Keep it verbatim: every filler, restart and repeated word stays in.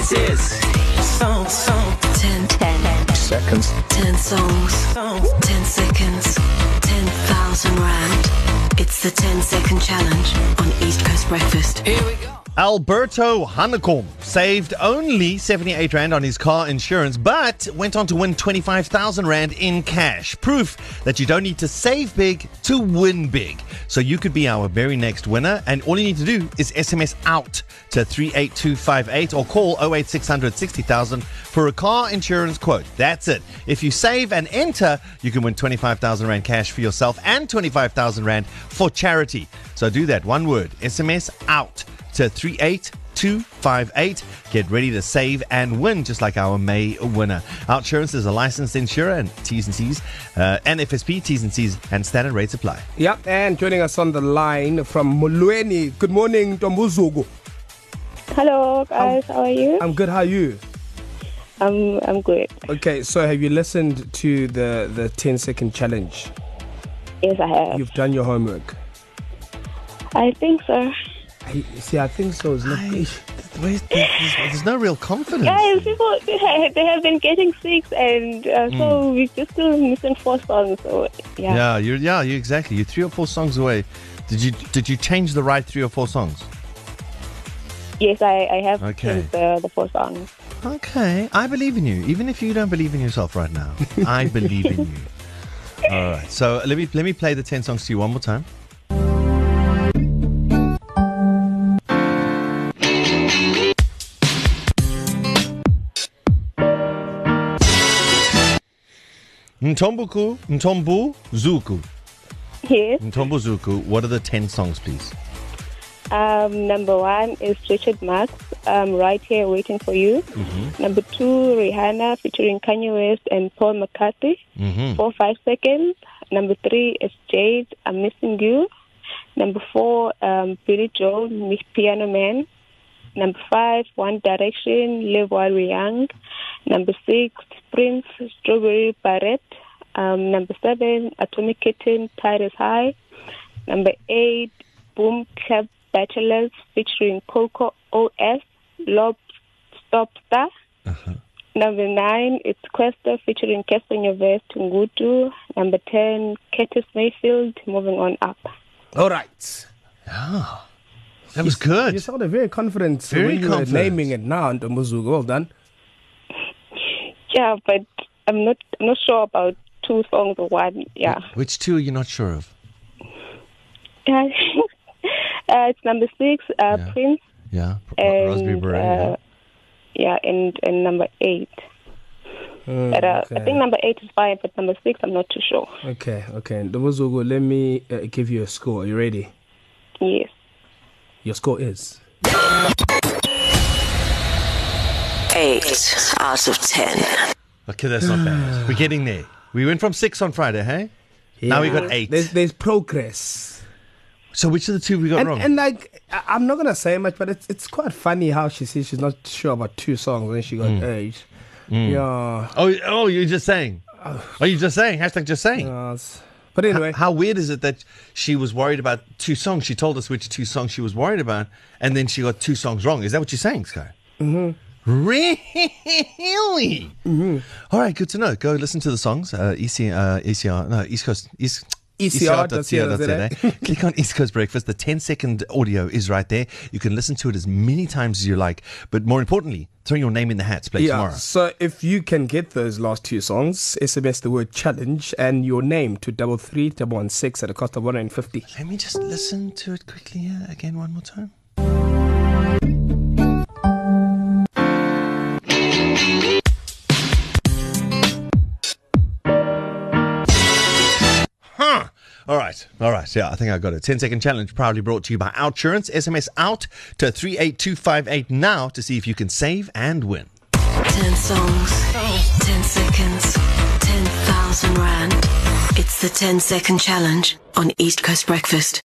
This is song, song. ten, ten seconds. ten songs. Song. ten seconds. ten thousand rand. It's the ten second challenge on East Coast Breakfast. Here we go. Alberto Hanekom saved only seventy-eight rand on his car insurance, but went on to win twenty-five thousand rand in cash. Proof that you don't need to save big to win big. So you could be our very next winner, and all you need to do is S M S out to three eight two five eight or call oh eight six hundred sixty thousand for a car insurance quote. That's it. If you save and enter, you can win twenty-five thousand rand cash for yourself and twenty-five thousand rand for charity. So do that. One word. S M S out to three eight two five eight. Get ready to save and win, just like our May winner. Outsurance is a licensed insurer, and T's and C's, uh, and F S P, T's and C's, and standard rates apply. Yep, and joining us on the line from Molweni. Good morning, Tombuzugu. Hello, guys. How are you? I'm good. How are you? I'm I'm good. Okay, so have you listened to the the ten second challenge? Yes, I have. You've done your homework. I think so. I, see, I think so. It's not I, there's, there's, there's no real confidence. Guys, people they have, they have been getting six, and uh, so Mm. we're just still missing four songs. So yeah. Yeah, you're yeah, you exactly. You're three or four songs away. Did you did you change the right three or four songs? Yes, I I have Okay. changed the the four songs. Okay, I believe in you, even if you don't believe in yourself right now. I believe in you. All right, so let me let me play the ten songs to you one more time. Ntombuku, Ntombu, Zuku. Yes. Ntombu Zuku, what are the ten songs, please? Um, number one is Richard Marx. Um, right here waiting for you. Mm-hmm. Number two, Rihanna featuring Kanye West and Paul McCartney. Mm-hmm. Four five seconds. Number three is Jade. I'm missing you. Number four, um, Billy Joel, Miss Piano Man. Number five, One Direction, Live While We're Young. Number six, Prince, Strawberry Barrett. Um, number seven, Atomic Kitten, Tide is High. Number eight, Boom Clap Bachelors featuring Coco O S, Lob Stop Star. Uh-huh. Number nine, it's Questa featuring Keston Vest, Ngutu. Number ten, Curtis Mayfield, Moving On Up. all right. Yeah, that was good. You sounded very confident Very when you confident. were naming it now, Tombuzugu. Well done. Yeah, but I'm not I'm not sure about two songs or one. Yeah. Which two are you not sure of? uh, it's number six, uh, Yeah. Prince, Yeah, R- Raspberry and Beret. uh, yeah, and, and number eight. Mm, But uh, okay. I think number eight is fine, but number six, I'm not too sure. Okay, okay. Tombuzugu, let me uh, give you a score. Are you ready? Yes. Your score is... eight out of ten. Okay, that's not bad. We're getting there. We went from six on Friday, hey? Now we got eight. There's, there's progress. So which of the two we got And, wrong? and like, I- I'm not going to say much, but it's it's quite funny how she says she's not sure about two songs when she got Mm. eight. Yeah. oh, oh, you're just saying. Are you just saying? Hashtag just saying. Uh, it's- but anyway, How weird is it that she was worried about two songs? She told us which two songs she was worried about, and then she got two songs wrong. Is that what you're saying, Sky? Mm-hmm. Really? Mm-hmm. All right, good to know. Go listen to the songs. Uh, E C, uh, E C R, no, East Coast, East. E C R dot co dot E C R dot co dot za. Click on East Coast Breakfast. The ten second audio is right there. You can listen to it as many times as you like. But more importantly, throw your name in the hat to play yeah. tomorrow. So if you can get those last two songs, S M S the word challenge and your name to double three double one six at a cost of one hundred fifty. Let me just listen to it quickly here again one more time. Huh. All right. All right. Yeah, I think I got it. ten second challenge proudly brought to you by Outsurance. S M S out to three eight two five eight now to see if you can save and win. ten songs. ten seconds. ten thousand rand. It's the ten second challenge on East Coast Breakfast.